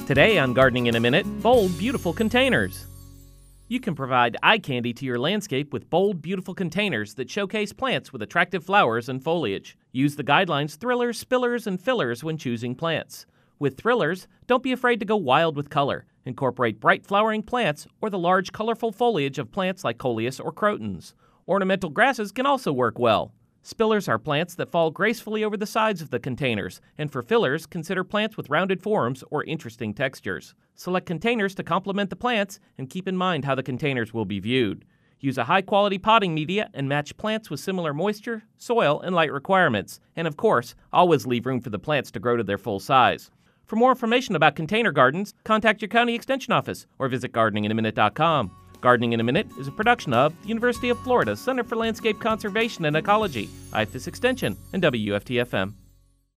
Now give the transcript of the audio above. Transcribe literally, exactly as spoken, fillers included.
Today on Gardening in a Minute, bold, beautiful containers. You can provide eye candy to your landscape with bold, beautiful containers that showcase plants with attractive flowers and foliage. Use the guidelines Thrillers, Spillers, and Fillers when choosing plants. With Thrillers, don't be afraid to go wild with color. Incorporate bright flowering plants or the large, colorful foliage of plants like coleus or crotons. Ornamental grasses can also work well. Spillers are plants that fall gracefully over the sides of the containers, and for fillers, consider plants with rounded forms or interesting textures. Select containers to complement the plants and keep in mind how the containers will be viewed. Use a high-quality potting media and match plants with similar moisture, soil, and light requirements. And of course, always leave room for the plants to grow to their full size. For more information about container gardens, contact your county extension office or visit gardening in a minute dot com. Gardening in a Minute is a production of the University of Florida Center for Landscape Conservation and Ecology, I F A S Extension, and W F T F M.